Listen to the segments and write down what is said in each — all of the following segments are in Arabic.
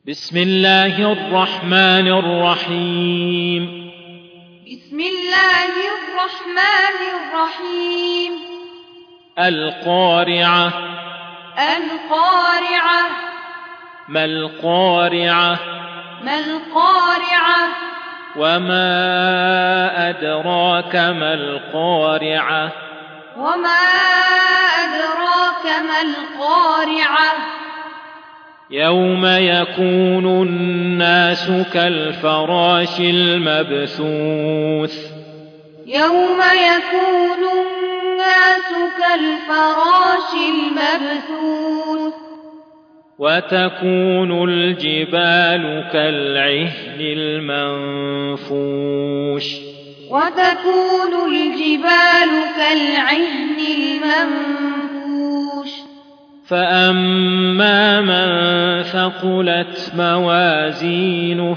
بسم الله الرحمن الرحيم. بسم الله الرحمن الرحيم. القارعة. القارعة. ما القارعة؟ ما القارعة؟ وما أدراك ما القارعة؟ وما أدراك ما القارعة؟ يوم يكون الناس كالفراش المبثوث. يوم يكون الناس كالفراش المبثوث. وتكون الجبال كالعهن المنفوش. وتكون الجبال كالعهن المنفوش. فأما من ثقلت موازينه.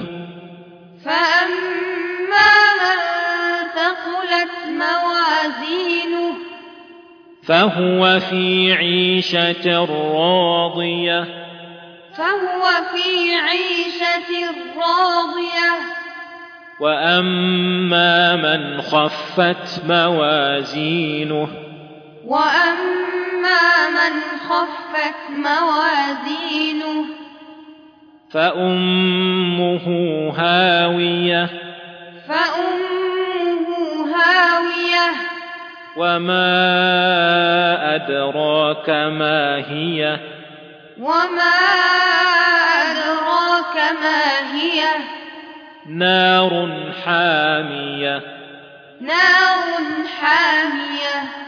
فأما من ثقلت موازينه. فهو في عيشة راضية. فهو في عيشة راضية. وأما من خفت موازينه. وأما من خفت موازينه. فأمه هاوية. فأمه هاوية. وما أدراك ما هي. وما أدراك ما هي. نار حامية. نار حامية.